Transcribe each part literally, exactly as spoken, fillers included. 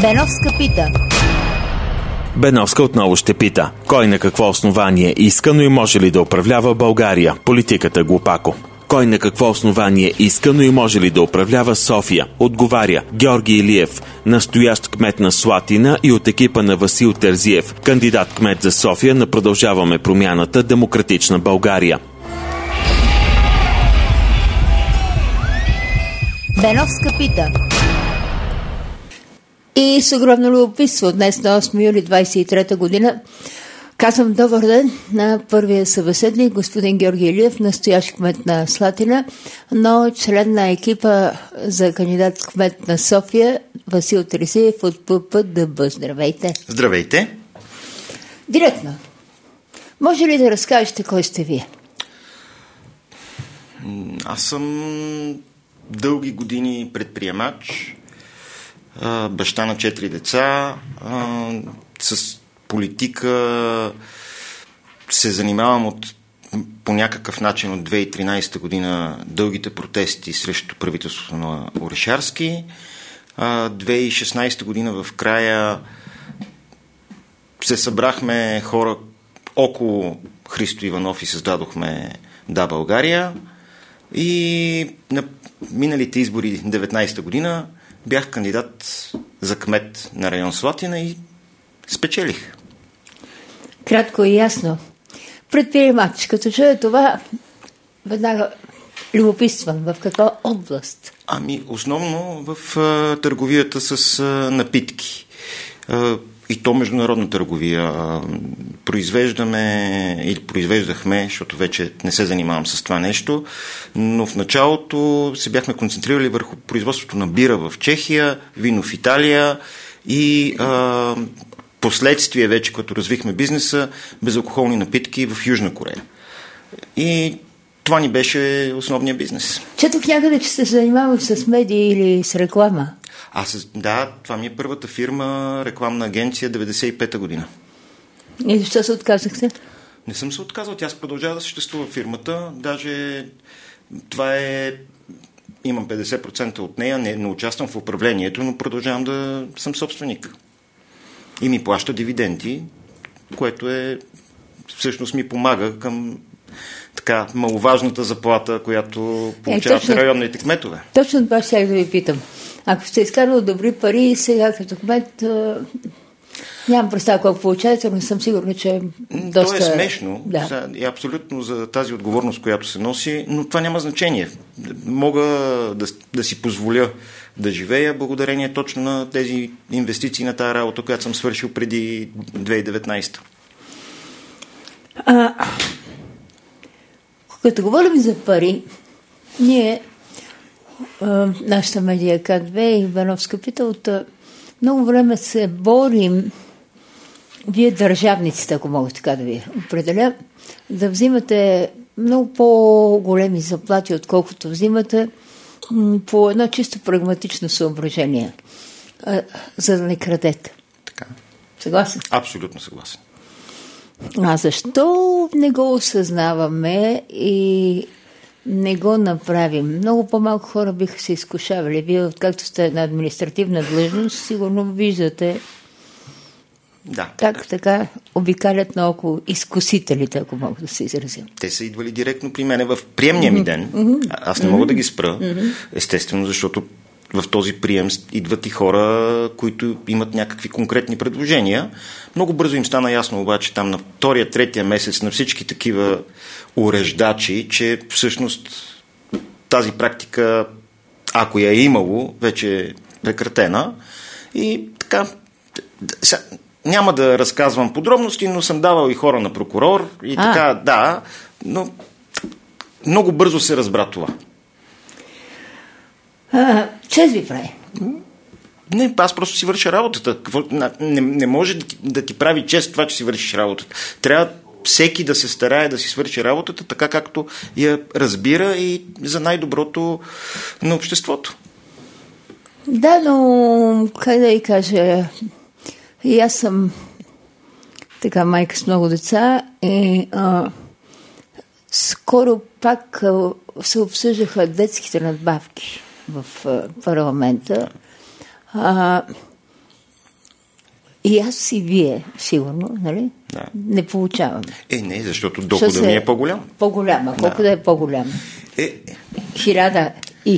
Беновска пита. Беновска отново ще пита. Кой на какво основание иска, но и може ли да управлява България? Политиката глупако. Кой на какво основание иска, но и може ли да управлява София? Отговаря Георги Илиев, настоящ кмет на Слатина и от екипа на Васил Терзиев, кандидат кмет за София на Продължаваме промяната, Демократична България. Беновска пита. И с огромно любопитство днес на осми юли двадесет и трета година казвам добър ден на първия събеседник, господин Георги Илиев, настоящ кмет на Слатина, но член на екипа за кандидат кмет на София, Васил Терзиев от ППДБ. Здравейте! Здравейте! Директно. Може ли да разкажете кой сте вие? Аз съм дълги години предприемач, баща на четири деца, с политика се занимавам от, по някакъв начин от две хиляди и тринадесета година дългите протести срещу правителството на Орешарски. две хиляди и шестнадесета година в края се събрахме хора около Христо Иванов и създадохме Да, България. И на миналите избори деветнадесета година бях кандидат за кмет на район Слатина и спечелих. Кратко и ясно. Предприемач, като чуя това, веднага любопитствам. В каква област? Ами, основно в а, търговията с а, напитки. А, и то международна търговия. А, произвеждаме или произвеждахме, защото вече не се занимавам с това нещо, но в началото се бяхме концентрирали върху производството на бира в Чехия, вино в Италия и а, последствие вече, като развихме бизнеса, безалкохолни напитки в Южна Корея. И това ни беше основният бизнес. Четох някъде, че се занимавам с медии или с реклама. Аз, да, това ми е първата фирма, рекламна агенция, деветдесет и пета година. И защо се отказахте? Не съм се отказал, тя продължава да съществува фирмата, даже това е, имам петдесет процента от нея, не, не участвам в управлението, но продължавам да съм собственик. И ми плаща дивиденти, което е, всъщност ми помага към така маловажната заплата, която получават е, районните кметове. Точно това ще да ви питам. Ако сте изкарал добри пари, сега като кмет, нямам представа колко получавате, но съм сигурна, че доста... То е смешно, да. И абсолютно за тази отговорност, която се носи, но това няма значение. Мога да, да си позволя да живея благодарение точно на тези инвестиции на тази работа, която съм свършил преди две хиляди и деветнадесета. А, като говорим за пари, ние, а, нашата медия КАДВ и Беновска пита, от много време се борим, вие държавниците, ако мога така да ви определя, да взимате много по-големи заплати, отколкото взимате, по едно чисто прагматично съображение, а, за да не крадете. Така. Съгласен? Абсолютно съгласен. А защо не го осъзнаваме и не го направим? Много по-малко хора биха се изкушавали. Вие, както сте на административна длъжност, сигурно виждате да. как така обикалят наоколо изкусителите, ако мога да се изразя. Те са идвали директно при мене в приемния ми ден. Mm-hmm. Аз не мога mm-hmm. да ги спра, mm-hmm. естествено, защото в този прием идват и хора, които имат някакви конкретни предложения. Много бързо им стана ясно обаче там на втория, третия месец на всички такива уреждачи, че всъщност тази практика, ако я е имало, вече е прекратена. И така, няма да разказвам подробности, но съм давал и хора на прокурор и а. така, да, но много бързо се разбра това. А, чест ви прави. Не, аз просто си върша работата. Не, не може да ти, да ти прави чест това, че си вършиш работата. Трябва всеки да се старае да си свърши работата, така както я разбира и за най-доброто на обществото. Да, но как да и кажа, и аз съм така майка с много деца и а, скоро пак а, се обсъждаха детските надбавки в а, парламента. А, И аз и вие, сигурно, нали? Да. Не получаваме. Е, не, защото доходът ми е по-голям. По-голяма, колко да, да е по-голяма. Е, Хиляда и.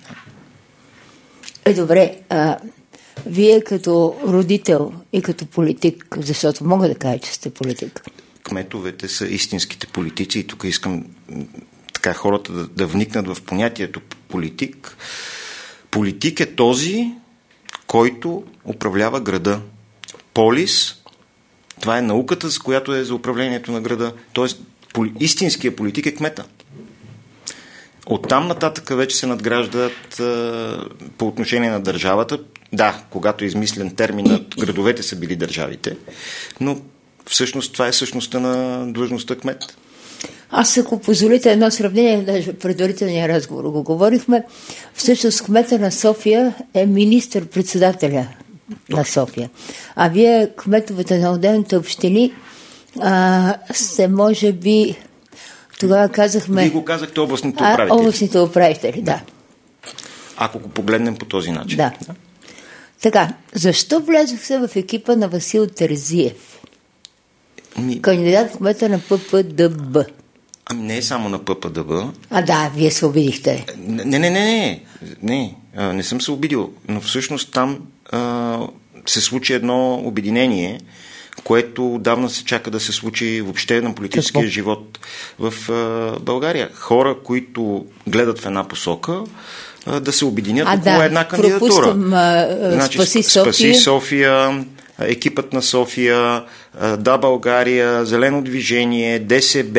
Е, добре, а, вие като родител и като политик, защото мога да кажа, че сте политик. Кметовете са истинските политици и тук искам така хората да, да вникнат в понятието политик. Политик е този, който управлява града. Полис, това е науката, с която е за управлението на града. Тоест, истинският политик е кмета. Оттам нататък вече се надграждат а, по отношение на държавата. Да, когато е измислен терминът, градовете са били държавите, но всъщност това е същността на длъжността кмет. Аз, ако позволите едно сравнение, даже в предварителния разговор го говорихме, всъщност кмета на София е министър-председателя на София. А вие, кметовете на отделните общини, а, сте, може би, тогава казахме... Вие го казахте областните управители. А, областните управители, да. Ако го погледнем по този начин. Да. Така, защо влязохте в екипа на Васил Терзиев? Ми... Кандидат кмета на ППДБ. Ами не е само на ППДБ. А, да, вие се обидихте. Не, не, не, не, не, а, не съм се обидил, но всъщност там а, се случи едно обединение, което давна се чака да се случи въобще на политическия Какво? живот в а, България. Хора, които гледат в една посока, а, да се обединят а, около да, една кандидатура. Пропускам, а, значи, Спаси София. Спаси София, екипът на София, Да, България, Зелено движение, ДСБ,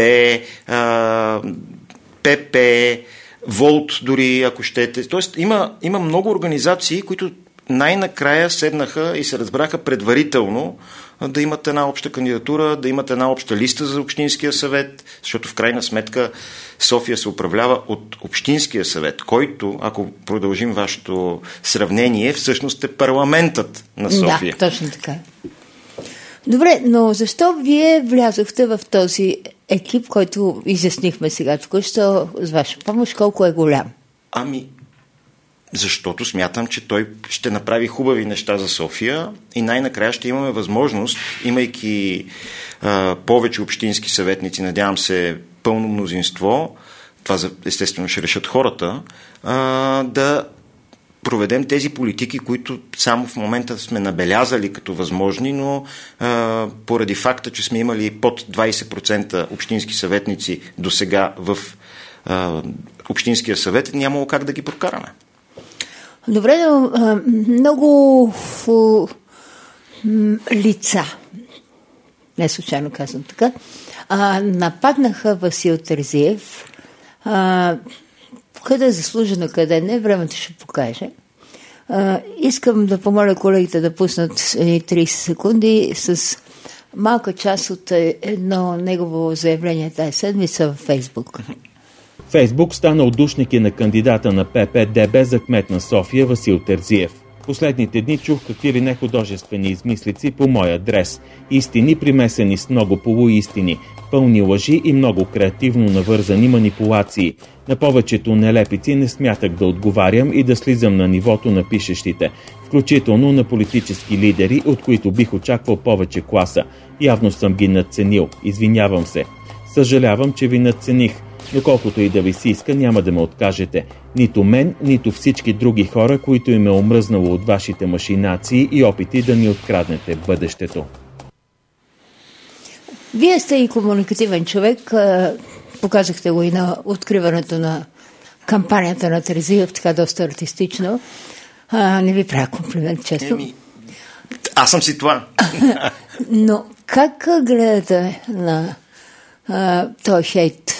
ПП, Волт дори, ако щете. Тоест има, има много организации, които най-накрая седнаха и се разбраха предварително да имат една обща кандидатура, да имат една обща листа за Общинския съвет, защото в крайна сметка София се управлява от Общинския съвет, който, ако продължим вашето сравнение, всъщност е парламентът на София. Да, точно така. Добре, но защо вие влязохте в този екип, който изяснихме сега току-що с ваша помощ, колко е голям? Ами, защото смятам, че той ще направи хубави неща за София и най-накрая ще имаме възможност, имайки а, повече общински съветници, надявам се пълно мнозинство, това естествено ще решат хората, а, да проведем тези политики, които само в момента сме набелязали като възможни, но а, поради факта, че сме имали под двайсет процента общински съветници до сега в а, Общинския съвет, нямало как да ги прокараме. Добре, но а, много фу, м, лица, не случайно казвам така, а, нападнаха Васил Терзиев. А, къде е заслужено, къде не, времето ще покаже. А, искам да помоля колегите да пуснат трийсет секунди с малка част от едно негово заявление тази седмица във Фейсбук. Фейсбук стана отдушник и на кандидата на ППДБ за кмет на София Васил Терзиев. Последните дни чух какви ли не художествени измислици по мой адрес. Истини примесени с много полуистини, пълни лъжи и много креативно навързани манипулации. На повечето нелепици не смятах да отговарям и да слизам на нивото на пишещите, включително на политически лидери, от които бих очаквал повече класа. Явно съм ги надценил. Извинявам се. Съжалявам, че ви надцених. Но колкото и да ви си иска, няма да ме откажете. Нито мен, нито всички други хора, които им е омръзнало от вашите машинации и опити да ни откраднете бъдещето. Вие сте и комуникативен човек. Показахте го и на откриването на кампанията на Терзиев, така доста артистично. А, не ви правя комплимент, често. Еми, аз съм си това. Но как гледате на а, този хейт?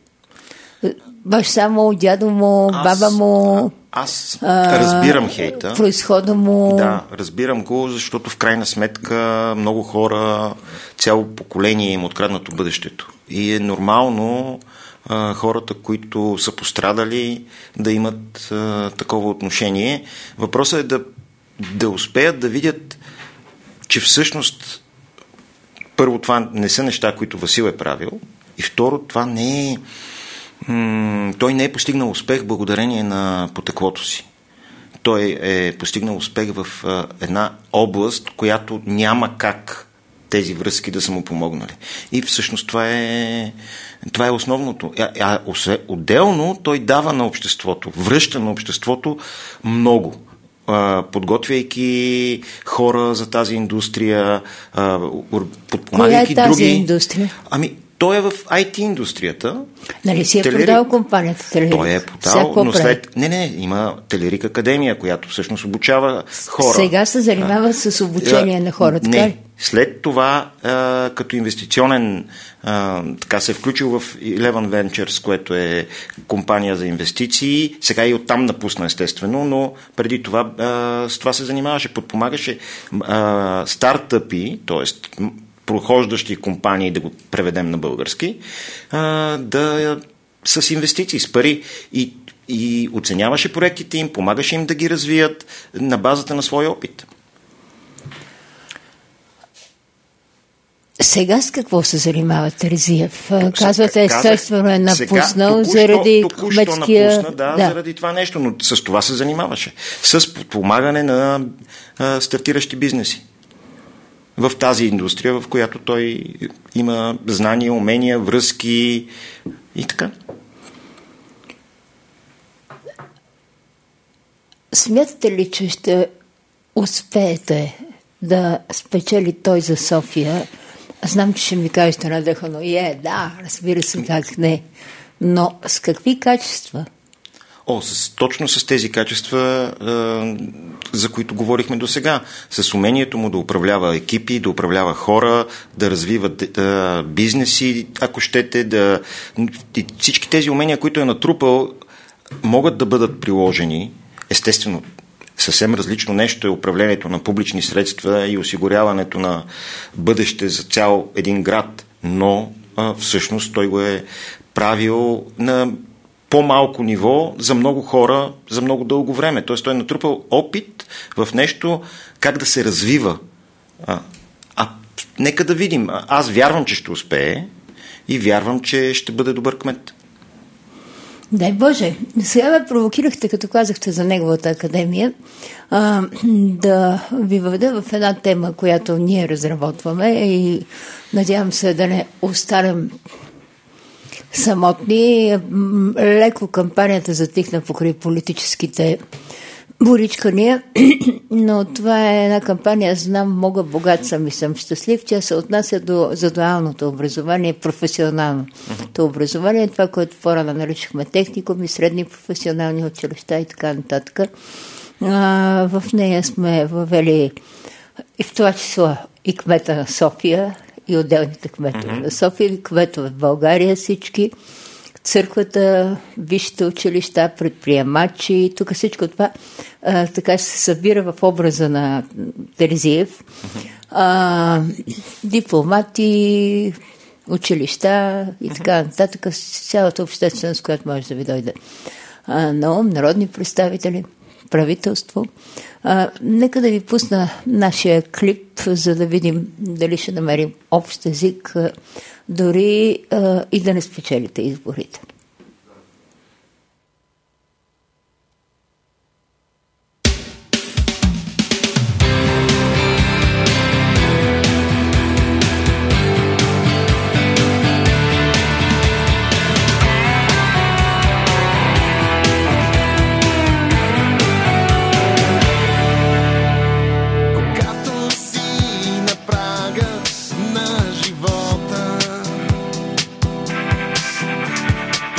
Баща му, дядо му, аз, баба му... Аз разбирам хейта. Произхода му... Да, разбирам го, защото в крайна сметка много хора, цяло поколение им откраднато бъдещето. И е нормално а, хората, които са пострадали, да имат а, такова отношение. Въпросът е да, да успеят да видят, че всъщност първо това не са неща, които Васил е правил, и второ това не е... М- той не е постигнал успех благодарение на потеклото си. той е постигнал успех в а, една област, която няма как тези връзки да са му помогнали. И всъщност това е, това е основното. А, а отделно той дава на обществото, връща на обществото много, а, подготвяйки хора за тази индустрия, а, подпомагайки други. Коя е тази други... индустрия? Ами, той е в ай ти индустрията. Нали си е Телерик... продал компанията Телерик? Той е продал, но след... Не, не, има Телерик Академия, която всъщност обучава хора. Сега се занимава а, с обучение а, на хората. Не, след това а, като инвестиционен а, така се е включил в Eleven Ventures, което е компания за инвестиции. Сега и оттам напусна естествено, но преди това а, с това се занимаваше, подпомагаше а, стартъпи, т.е. прохождащи компании, да го преведем на български, а, да с инвестиции, с пари и, и оценяваше проектите им, помагаше им да ги развият на базата на своя опит. Сега с какво се занимава Терзиев? Казвате, естествено е напуснал сега, заради кметския... Напусна, да, да, заради това нещо, но с това се занимаваше. С подпомагане на а, стартиращи бизнеси в тази индустрия, в която той има знания, умения, връзки и така. Смятате ли, че ще успеете да спечели той за София? Знам, че ще ми кажете надъхано. Е, да, разбира се, как не. Но с какви качества? О, с, точно с тези качества, е, за които говорихме до сега. С умението му да управлява екипи, да управлява хора, да развива е, бизнеси, ако щете, да... И всички тези умения, които е натрупал, могат да бъдат приложени. Естествено, съвсем различно нещо е управлението на публични средства и осигуряването на бъдеще за цял един град, но а, всъщност той го е правил на по-малко ниво за много хора за много дълго време. Тоест той е натрупал опит в нещо как да се развива. А, а нека да видим. Аз вярвам, че ще успее и вярвам, че ще бъде добър кмет. Дай Боже, сега ме провокирахте, като казахте за неговата академия, а, да ви въведа в една тема, която ние разработваме и надявам се да не останем самотни. Леко кампанията затихна покрай политическите боричкания, но това е една кампания, знам, мога, богат съм и съм щастлив, тя се отнася до за дуалното образование, професионалното образование, това, което по-рано наричахме техникуми, средни професионални училища и така нататък. А, в нея сме въвели и в това число и кмета на София, и отделните кметове mm-hmm. на София, и кметове в България всички, църквата, висшите училища, предприемачи, тук всичко това а, така се събира в образа на Терзиев. А, дипломати, училища и така нататък, цялата общественост, която може да ви дойде а, на ум, народни представители, правителство. А, нека да ви пусна нашия клип, за да видим дали ще намерим общ език, а, дори а, и да не спечелите изборите. На живота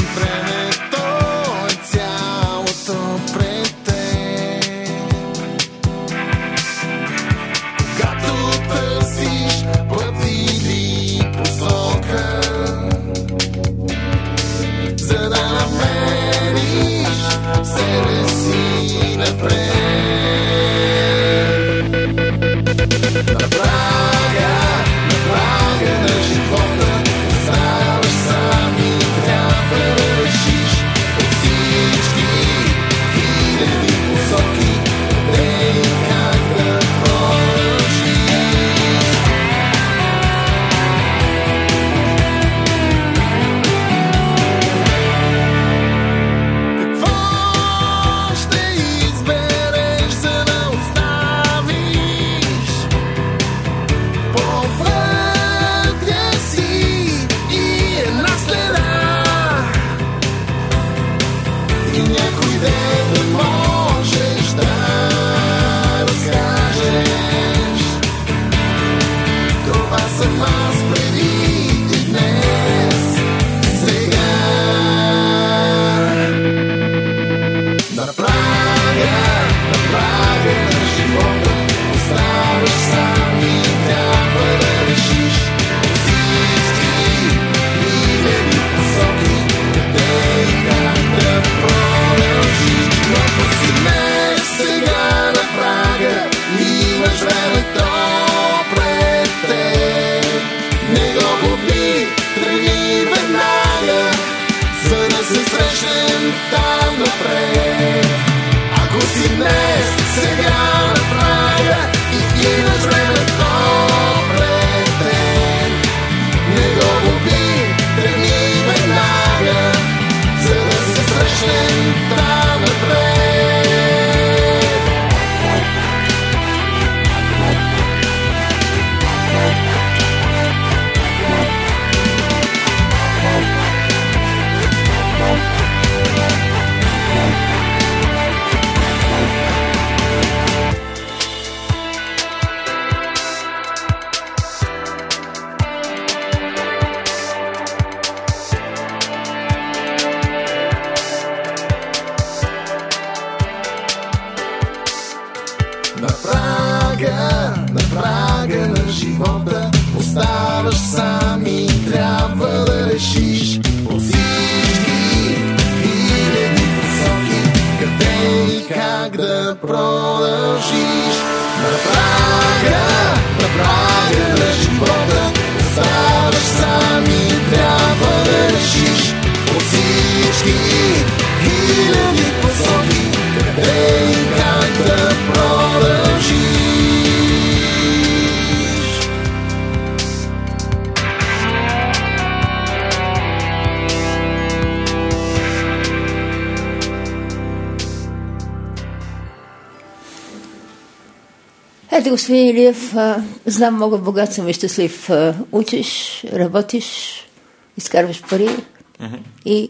Ето, господин Илиев, знам, много богат съм и щастлив. Учиш, работиш, изкарваш пари mm-hmm. и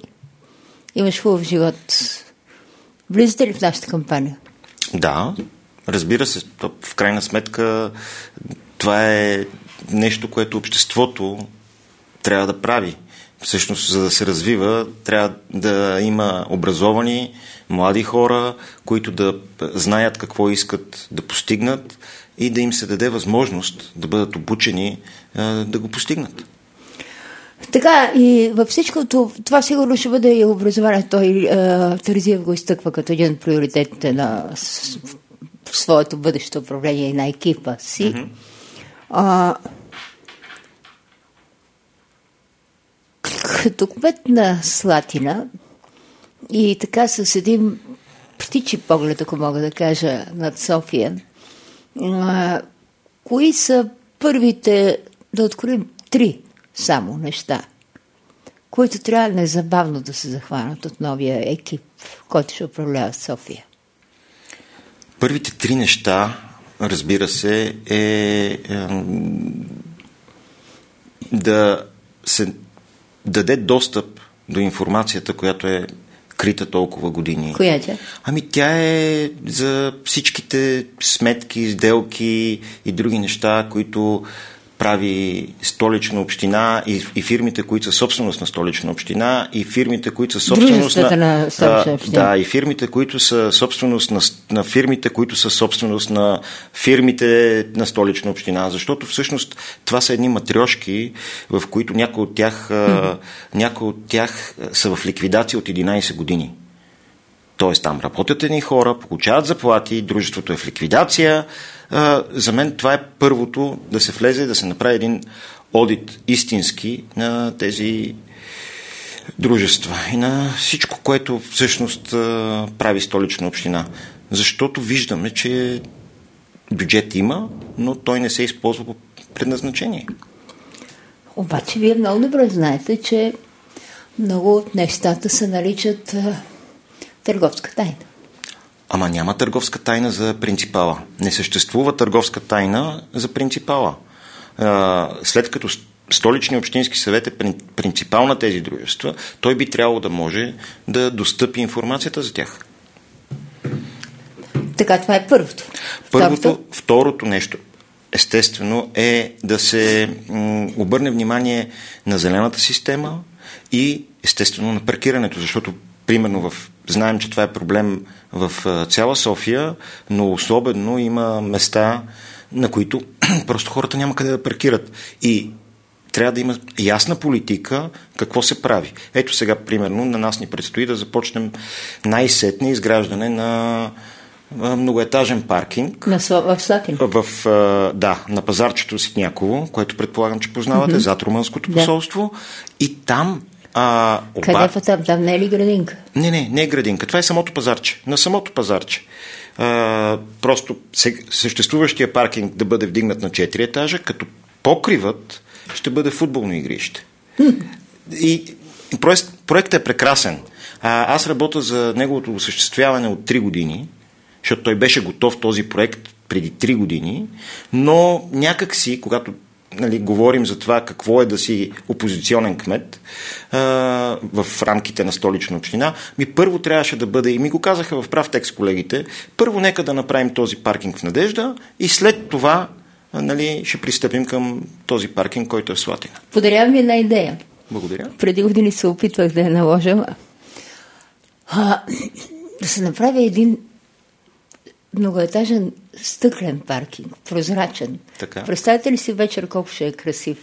имаш хубав живот. Влизате ли в нашата кампания? Да, разбира се. В крайна сметка това е нещо, което обществото трябва да прави. Всъщност, за да се развива, трябва да има образовани млади хора, които да знаят какво искат да постигнат и да им се даде възможност да бъдат обучени да го постигнат. Така, и във всичко това сигурно ще бъде и образование. Той Терзиев го изтъква като един от приоритетите на своето бъдещо управление и на екипа си. Mm-hmm. А, като кмет на Слатина и така с един птичи поглед, ако мога да кажа, над София, а, кои са първите, да откроим три само неща, които трябва незабавно да се захванат от новия екип, който ще управлява София? Първите три неща, разбира се, е, е да се даде достъп до информацията, която е крита толкова години. Коя тя? Ами тя е за всичките сметки, сделки и други неща, които прави Столична община и, и фирмите, които са собственост на Столична община, и фирмите, които са собственост на, на Столична община. Да, и фирмите, които са собственост на, на фирмите, които са собственост на фирмите на Столична община. Защото всъщност това са едни матрешки, в които някои от тях, mm-hmm. някои от тях са в ликвидация от единайсет години. Тоест там работят едни хора, получават заплати, дружеството е в ликвидация. А, за мен това е първото, да се влезе, да се направи един одит истински на тези дружества и на всичко, което всъщност а, прави Столична община. Защото виждаме, че бюджет има, но той не се използва по предназначение. Обаче вие много добре знаете, че много от нещата се наричат а, търговска тайна. Ама няма търговска тайна за принципала. Не съществува търговска тайна за принципала. А, след като Столичния общински съвет е принципал на тези дружества, той би трябвало да може да достъпи информацията за тях. Така, това е първото. Първото, Второто, второто нещо, естествено, е да се м, обърне внимание на зелената система и естествено на паркирането, защото примерно в, знаем, че това е проблем в а, цяла София, но особено има места, на които просто хората няма къде да паркират. И трябва да има ясна политика какво се прави. Ето сега, примерно, на нас ни предстои да започнем най-сетне изграждане на многоетажен паркинг. На в Слатин. В, в, да, на пазарчето Ситняково, което предполагам, че познавате, mm-hmm. зад румънското да. посолство. И там... А, оба... Къде по там? Там не е ли градинка? Не, не, не е градинка. Това е самото пазарче. На самото пазарче. А, просто съществуващия паркинг да бъде вдигнат на четири етажа, като покривът ще бъде футболно игрище. И проект, проектът е прекрасен. А, аз работя за неговото осъществяване от три години, защото той беше готов този проект преди три години, но някак си, когато нали, говорим за това какво е да си опозиционен кмет а, в рамките на Столична община, ми първо трябваше да бъде, и ми го казаха в прав текст колегите, първо нека да направим този паркинг в Надежда и след това нали, ще пристъпим към този паркинг, който е в Слатина. Подарявам ви една идея. Благодаря. Преди години се опитвах да я наложа. А, да се направи един многоетажен стъклен паркинг, прозрачен. Така. Представете ли си вечер колко ще е красив,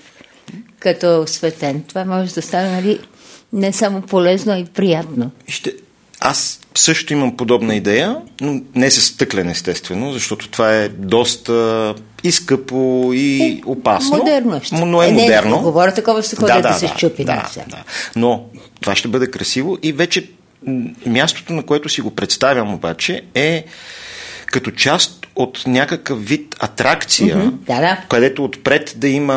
като осветен? Това може да стане нали, не само полезно, а и приятно. Ще... Аз също имам подобна идея, но не с стъклен естествено, защото това е доста и скъпо, и е, опасно. Модерно ще. Но е, е модерно. Не, говоря такова ще ходи да, да, да се щупи. Да, да, да. Но това ще бъде красиво и вече мястото, на което си го представям обаче е като част от някакъв вид атракция, mm-hmm, да, да. където отпред да има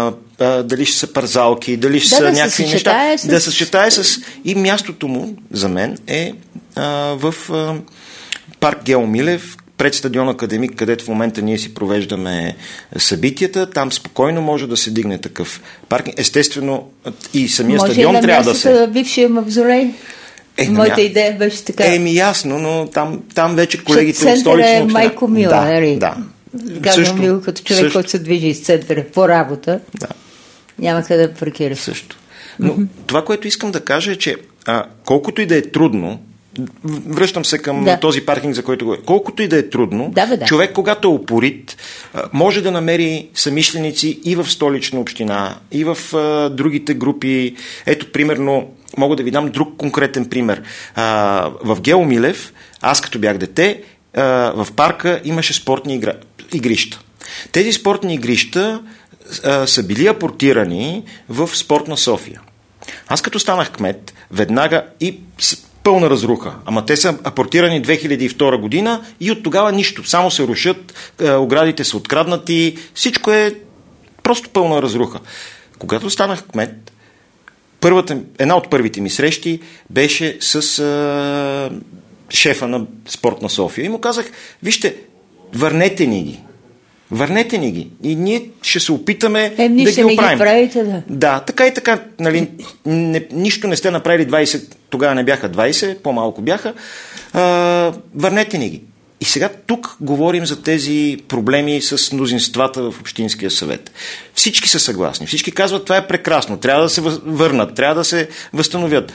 а, дали ще са парзалки, дали ще да, са да някакви се неща. С... Да се съчетае с... И мястото му, за мен, е а, в а, парк Гео Милев, пред стадион Академик, където в момента ние си провеждаме събитията. Там спокойно може да се дигне такъв паркинг. Естествено, и самия може стадион да трябва да се... Може бившия мавзолей? Е, Моята мя... идея беше така. Е, ми ясно, но там, там вече колегите от Столична община... е майко мила, да, нали? Да. Казвам мил, като човек, също. Който се движи из центъра по работа. Да. Няма къде да паркира. Също. Но mm-hmm. това, което искам да кажа е, че а, колкото и да е трудно, връщам се към да. този паркинг, за който говоря, колкото и да е трудно, да, бе, да. човек, когато е упорит, може да намери съмишленици и в Столична община, и в а, другите групи. Ето, примерно, мога да ви дам друг конкретен пример. А, в Гео Милев, аз като бях дете, а, в парка имаше спортни игра... игрища. Тези спортни игрища а, са били апортирани в Спортна София. Аз като станах кмет, веднага и пълна разруха. Ама те са апортирани две хиляди и втора година и от тогава нищо. Само се рушат, а, оградите са откраднати, всичко е просто пълна разруха. Когато станах кмет, първата, една от първите ми срещи беше с а, шефа на Спортна София и му казах, вижте, върнете ни ги. Върнете ни ги. И ние ще се опитаме е, да ги оправим. Ги правите, да. Да, така и така. Нали, не, нищо не сте направили двайсет, тогава не бяха двайсет, по-малко бяха. А, върнете ни ги. И сега тук говорим за тези проблеми с мнозинствата в Общинския съвет. Всички са съгласни. Всички казват, това е прекрасно. Трябва да се върнат, трябва да се възстановят.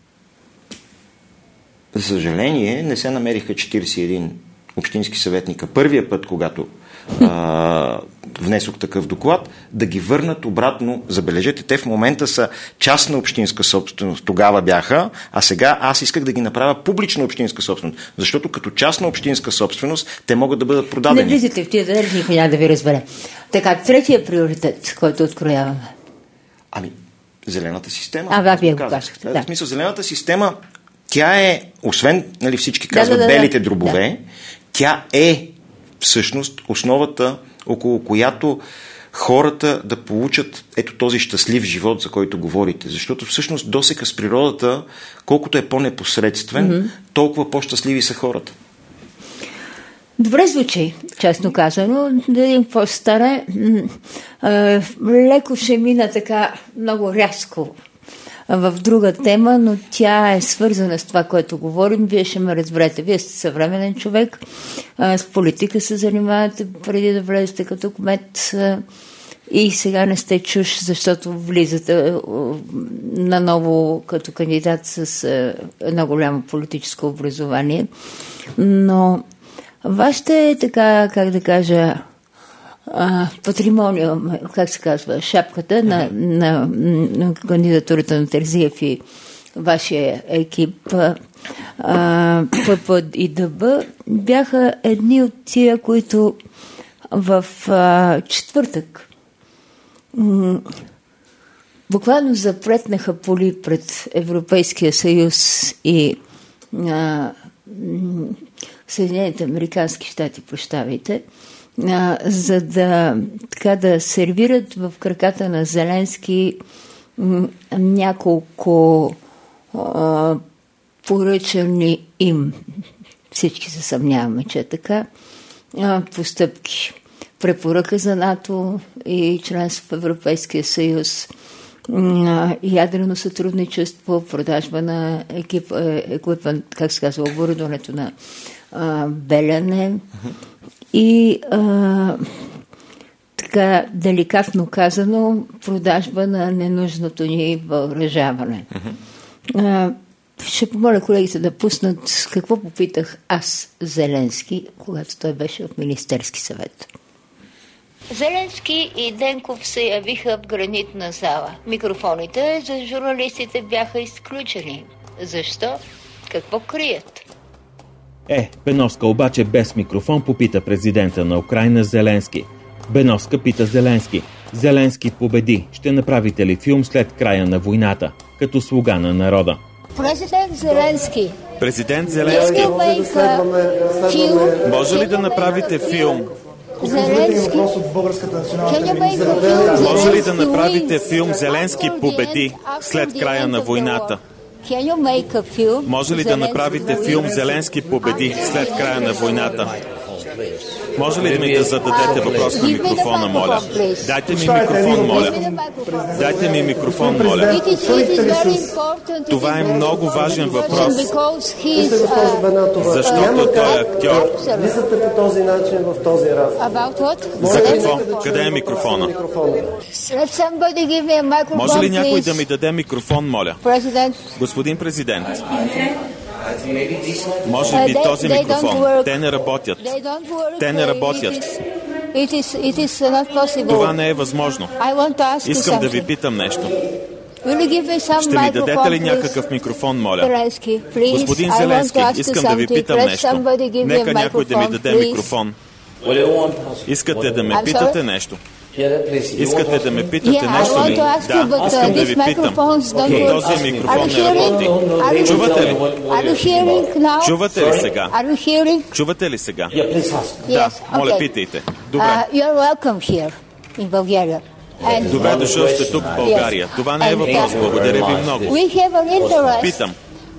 За съжаление, не се намериха четирийсет и един общински съветника. Първия път, когато а, внесох такъв доклад, да ги върнат обратно. Забележете, те в момента са частна общинска собственост. Тогава бяха, а сега аз исках да ги направя публична общинска собственост. Защото като частна общинска собственост, те могат да бъдат продадени. Не влизате в тия държави, никой няма да ви разбере. Така, третия приоритет, който открояваме. Ами, зелената система. А, да, вие го казахте. Да. В смисъл, зелената система, тя е, освен, нали, всички казват да, да, белите да. дробове, да. тя е всъщност основата, около която хората да получат ето този щастлив живот, за който говорите. Защото всъщност досека с природата, колкото е по-непосредствен, mm-hmm. толкова по-щастливи са хората. Добре звучи, честно казано. Да видим какво ще стане. Леко ще мина така много рязко в друга тема, но тя е свързана с това, което говорим. Вие ще ме разберете. Вие сте съвременен човек, с политика се занимавате преди да влезете като кмет и сега не сте чуш, защото влизате наново като кандидат с едно голямо политическо образование. Но вашата, така, как да кажа, патримониум, как се казва, шапката на, на, на кандидатурата на Терзиев и вашия екип ПП и ДБ бяха едни от тия, които в а, четвъртък м- буквално запретнаха поли пред Европейския съюз и а, м- Съединените американски щати, прощавайте, а, за да, така, да сервират в краката на Зеленски м- няколко а, поръчани им, всички се съмняваме, че е така, а, постъпки. Препоръка за НАТО и членство в Европейския съюз, а, ядрено сътрудничество, продажба на екип, екипен, как се казва, оборудването на а, Белене и а, така деликатно казано продажба на ненужното ни въоръжаване. А, ще помоля колегите да пуснат какво попитах аз Зеленски, когато той беше в Министерски съвет. Зеленски и Денков се явиха в гранитна зала. Микрофоните за журналистите бяха изключени. Защо? Какво крият? Е, Беновска обаче без микрофон попита президента на Украйна Зеленски. Беновска пита Зеленски. Зеленски победи. Ще направите ли филм след края на войната? Като слуга на народа. Президент Зеленски. Президент Зеленски. Може ли да направите филм? Зеленски. Може ли да направите филм Зеленски победи след края на войната? Може ли да направите филм Зеленски победи след края на войната? Може ли да ми да зададете въпрос на микрофона, моля? Дайте ми микрофон, моля. Дайте ми микрофон, моля. Това е много важен въпрос. Защото той е актьор. Влизате по този начин в този разговор. За какво? Къде е микрофона? Може ли някой да ми даде микрофон, моля? Господин президент. Може би този микрофон. Те не работят. Те не работят. Това не е възможно. Искам да ви питам нещо. Ще ми дадете ли някакъв микрофон, моля? Господин Зеленски, искам да ви питам нещо. Нека някой да ми даде микрофон. Искате да ме питате нещо? Искате да ме питате нещо ли? Да, искам да ви питам. Този микрофон не работи. Чувате ли? Чувате ли сега? Чувате ли сега? Да, моля, питайте. Добре. Добре дошъл сте тук в България. Това не е въпрос. Благодаря ви много. Питам.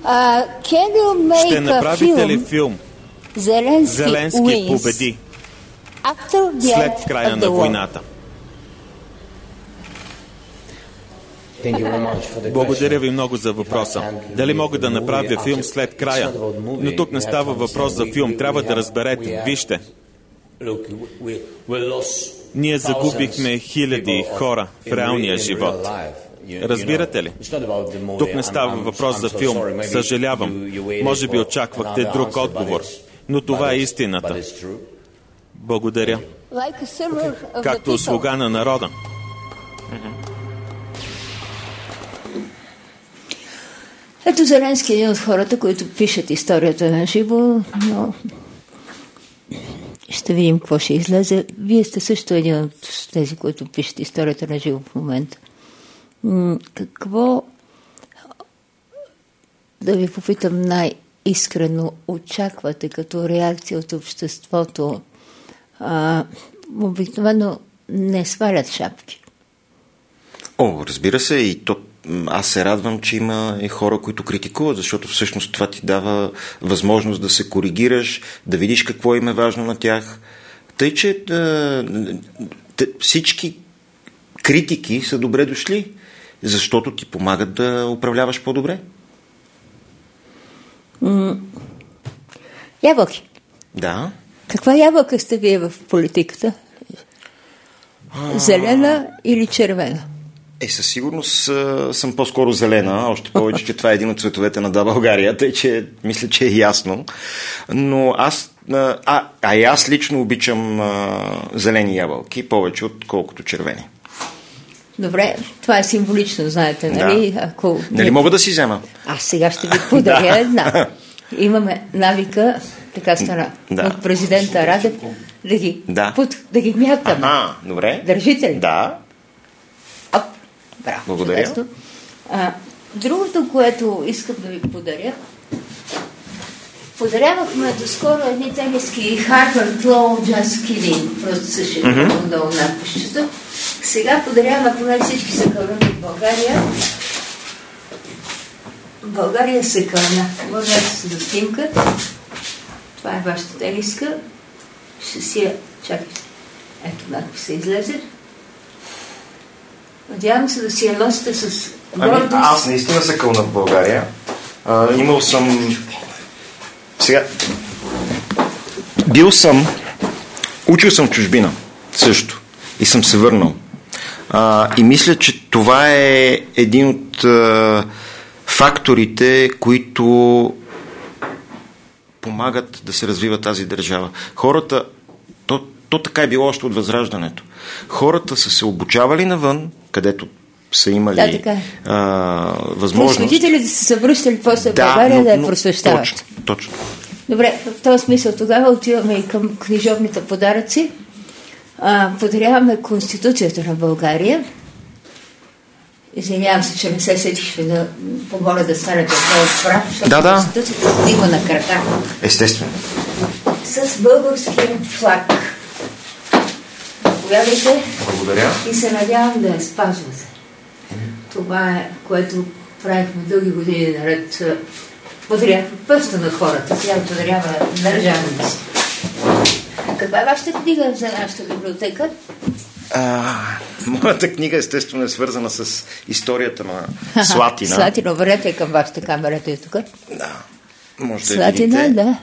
Ще направите ли филм Зеленски победи след края на войната? Благодаря ви много за въпроса. Дали мога да направя филм след края? Но тук не става въпрос за филм. Трябва да разберете. Вижте. Ние загубихме хиляди хора в реалния живот. Разбирате ли? Тук не става въпрос за филм. Съжалявам. Може би очаквахте друг отговор. Но това е истината. Благодаря. Както слуга на народа. Ето Зеленски е един от хората, които пишат историята на живо, но ще видим какво ще излезе. Вие сте също един от тези, които пишат историята на живо в момента. Какво, да ви попитам най-искрено, очаквате като реакция от обществото? А, обикновено не свалят шапки. О, разбира се, и то аз се радвам, че има и хора, които критикуват, защото всъщност това ти дава възможност да се коригираш, да видиш какво им е важно на тях. Тъй, че да, всички критики са добре дошли. защото ти помагат да управляваш по-добре. М- ябълки. Да. Каква ябълка сте вие в политиката? Зелена или червена? Е, със сигурност съм по-скоро зелена, още повече, че това е един от цветовете на Да, България, тъй че мисля, че е ясно. Но аз, а, а и аз лично обичам а, зелени ябълки повече, отколкото червени. Добре, това е символично, знаете, нали? Да. Ако... Нали мога да си взема? Аз сега ще ви подаря една. Имаме навика, така стана, да. от президента Радев, да ги, да. Пут, да ги мятаме. Ага, добре. Държите ли? Да. Оп, браво. Благодаря. А, другото, което искам да ви подаря, подарявахме доскоро едни тениски Harvard Law Just Kidding, просто също mm-hmm. долу надписчето. Сега подаряваме, поне всички са кълнати в България. България се кълня. Може да се за снимка. Това е вашата тениска. Ще си я... Чакайте. Ето надписа излезе. Надявам се да си я носите с гордост. Ами, аз наистина се кълна в България. А, имал съм... Сега... Бил съм... Учил съм в чужбина. Също. И съм се върнал. А, и мисля, че това е един от а, факторите, които помагат да се развива тази държава. Хората, то, то така е било още от Възраждането. Хората са се обучавали навън, където са имали да, така. а, възможност. Просветителите са се връщали после в България но, да я но, просвещават. Точно, точно. Добре, в този смисъл тогава отиваме и към книжовните подаръци. А, подаряваме Конституцията на България. Извинявам се, че не се сетих да помоля да станете много прав, защото да, да. Конституцията има на крака. Естествено. С българския флаг. Повядайте. Благодаря. И се надявам да я спазвате. Това е, което правихме дълги години наред. Подаряваме пъста на хората. Сега подарява държавата си. Каква е вашата книга за нашата библиотека? А, моята книга естествено е свързана с историята на Слатина. Слатина, върнете към вашата камера, е тук. Да, може да Слатина, видите. да.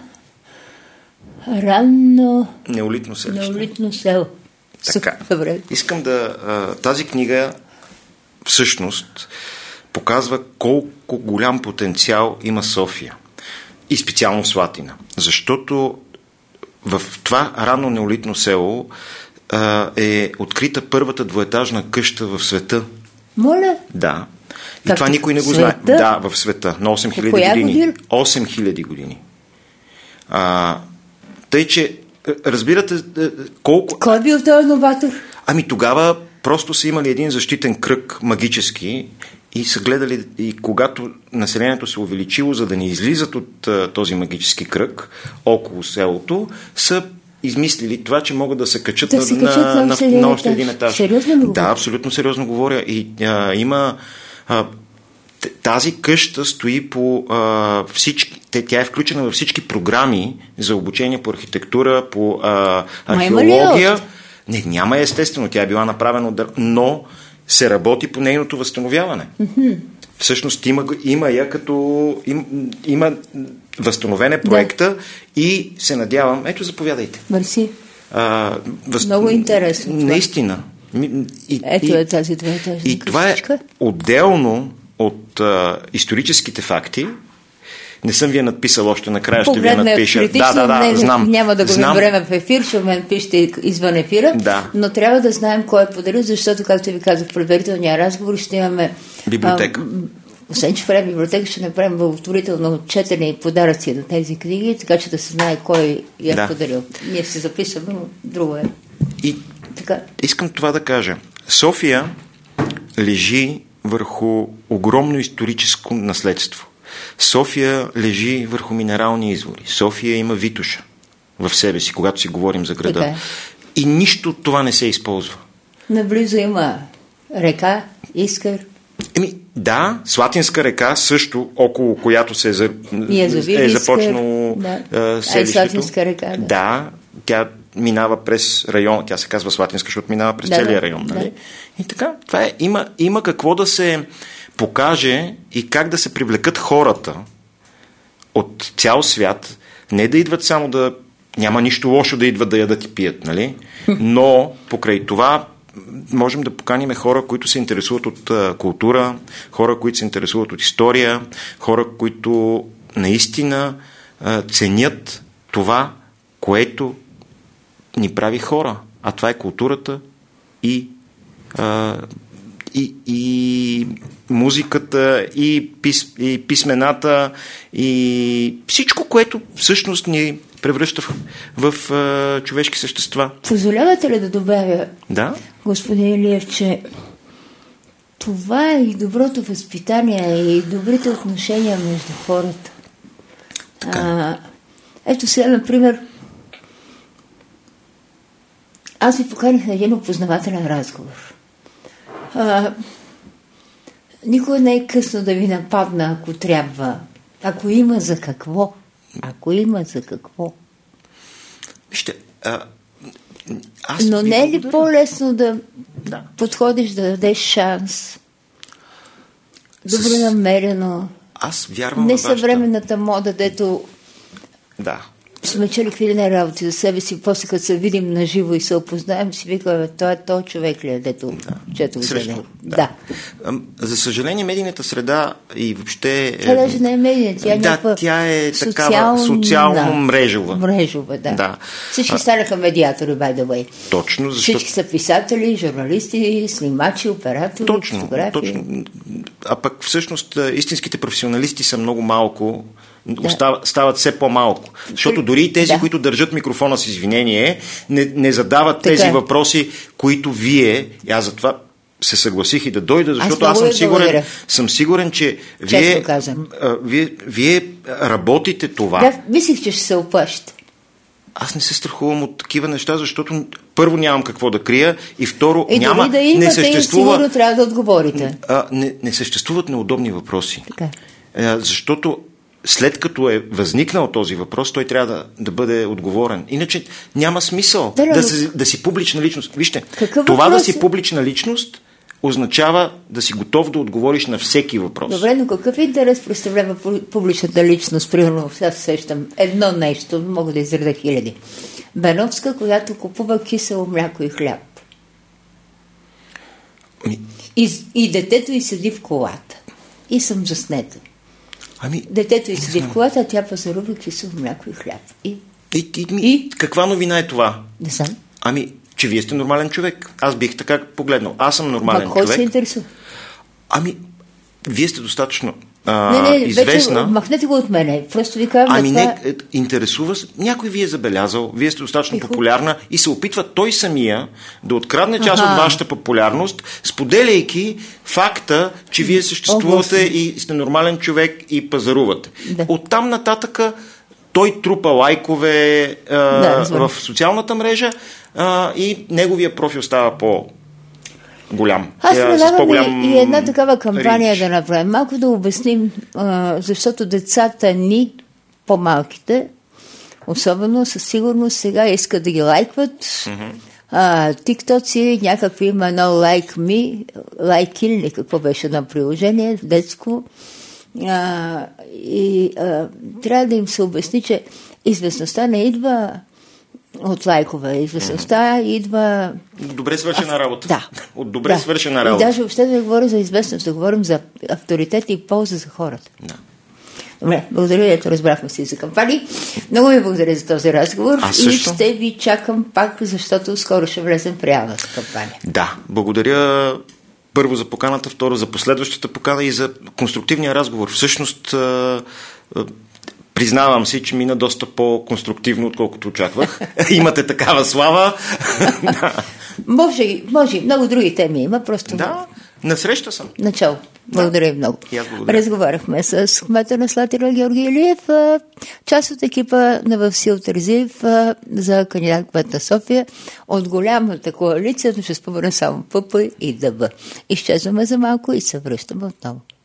Ранно... Неолитно селище. Неолитно село. Така. Добре. Искам да... А, тази книга всъщност показва колко голям потенциал има София. И специално Слатина. Защото в това ранно неолитно село а, е открита първата двоетажна къща в света. Моля? Да. И как това никой не го знае. Да, в света. На осем хиляди години. Година? осем хиляди години. А, тъй, че разбирате колко... Кой е бил този новатор? Ами тогава просто са имали един защитен кръг магически и са гледали, и когато населението се увеличило, за да не излизат от а, този магически кръг около селото, са измислили това, че могат да се качат, да на, се на, качат на, на, на, на още един етаж. Сериозно ли? Да, абсолютно сериозно говоря. И а, има... А, тази къща стои по а, всички... Тя е включена във всички програми за обучение по архитектура, по а, археология. Не, няма естествено. Тя е била направена от... Но се работи по нейното възстановяване. Mm-hmm. Всъщност има, има я като... Им, има възстановен е проекта, да. И се надявам... Ето, заповядайте. Мерси. А, въз... Много интересно. Наистина. И, Ето и, е тази двоетажна И това е отделно от а, историческите факти. Не съм ви я надписал още, накрая ще ви я надпиша. Да, да, да, не, знам. Няма да го знам. време в ефир, ще ме пишете извън ефира, да. Но трябва да знаем кой е подарил, защото, както ви казах в предварителния разговор, ще имаме библиотека. А, освен, че в библиотека ще направим благотворително четене и подаръци на тези книги, така че да се знае кой я е да. Подарил. Ние се записваме, но друго е. И така. Искам това да кажа. София лежи върху огромно историческо наследство. София лежи върху минерални извори. София има Витоша в себе си, когато си говорим за града. Така. И нищо от това не се използва. Наблизо има река, Искър. Еми, да, Слатинска река също, около която се е, за... е, е започнало да. селището. Е Слатинска река, да. Да, тя минава през район, тя се казва Слатинска, защото минава през да, целия район. Да. Нали? И така, това е, има, има какво да се покаже и как да се привлекат хората от цял свят, не да идват само да... Няма нищо лошо да идват да ядат и пият, нали? Но покрай това можем да поканим хора, които се интересуват от а, култура, хора, които се интересуват от история, хора, които наистина а, ценят това, което ни прави хора. А това е културата и, а, и, и музиката, и, пис, и писмената, и всичко, което всъщност ни превръща в, в а, човешки същества. Позволявате ли да добавя, да? господин Илиев, че това е и доброто възпитание, и добрите отношения между хората. А, ето сега, например, аз ви поканих на един опознавателен разговор. А, никога не е късно да ви нападна, ако трябва. Ако има за какво. Ако има за какво. Вижте, а, аз но не е ли благодаря. по-лесно да, да подходиш, да дадеш шанс? Добре С... намерено. Аз вярвам не във вашата... съвременната мода, дето да. сме чели какви не работи за себе си, после като се видим на живо и се опознаем, си викаме, той е той човек ли е, дето да. чето за него. Да. да. За съжаление, медийната среда и въобще... Тя даже не е медийна, тя е да, някаква тя е социална, такава социално мрежова. Мрежова, да. да. Всички а... станаха медиатори, by the way. Точно, защото... Всички са писатели, журналисти, снимачи, оператори, точно, фотографи. Точно. А пък всъщност истинските професионалисти са много малко, да. Остава, стават все по-малко. Защото дори и тези, да. които държат микрофона с извинение, не, не задават така. тези въпроси, които вие, и аз затова се съгласих и да дойда, защото аз, аз съм, сигурен, съм сигурен, че вие, а, вие, вие работите това. Да, мислих, че ще се оплашите. Аз не се страхувам от такива неща, защото първо нямам какво да крия и второ и няма, да имате, не съществува... сигурно трябва да отговорите. А, не, не съществуват неудобни въпроси. Така. А, защото след като е възникнал този въпрос, той трябва да, да бъде отговорен. Иначе няма смисъл да, да, си, да си публична личност. Вижте, какъв това въпрос? Да си публична личност означава да си готов да отговориш на всеки въпрос. Добре, но какъв интерес представлява публичната личност? Примерно, сега сещам едно нещо, мога да изреда хиляди. Беновска, която купува кисело мляко и хляб. Ами... И, и детето й седи в колата. И съм заснета. Ами, детето й седи в колата, а тя пазарува кисело мляко и хляб. И? И, и, ми, и? Каква новина е това? Не знам. Ами, че вие сте нормален човек. Аз бих така погледнал. Аз съм нормален Ма, човек. кой се интересува? Ами, вие сте достатъчно а, не, не, известна. Вече махнете го от мене. Просто ви казвам. Ами това... не, интересува се. Някой ви е забелязал, вие сте достатъчно Тихо. популярна и се опитва той самия да открадне част Аха. от вашата популярност, споделяйки факта, че вие съществувате О, и сте нормален човек и пазарувате. Да. Оттам нататъка той трупа лайкове а, да, в социалната мрежа а, и неговия профил става по голям. Аз предлагам и една такава кампания рич. да направим. Малко да обясним, а, защото децата ни, по-малките, особено със сигурност сега искат да ги лайкват. Mm-hmm. А, тиктоци, някакви има едно Like Me, Like или какво беше на приложение, детско. А, и а, трябва да им се обясни, че известността не идва от лайкове. Известността mm-hmm. идва... Добре свършена работа. Да. От добре да. свършена работа. И даже въобще да говоря за известност, да говорим за авторитет и полза за хората. Да. Добре, благодаря, ето разбрахме си за кампании. Много ви благодаря за този разговор. И ще ви чакам пак, защото скоро ще влезем в реалната кампания. Да, благодаря първо за поканата, второ за последващата покана и за конструктивния разговор. Всъщност признавам си, че мина доста по-конструктивно, отколкото очаквах. Имате такава слава. Може, може, много други теми има, просто... Да, насреща съм. Начало. Благодаря ви да. много. Благодаря. Разговаряхме с кмета на Слатина Георги Илиев, част от екипа на Васил Терзиев за кандидат кмет на София. От голямата коалиция ще спомена само ПП и ДБ. Изчезваме за малко и се връщаме отново.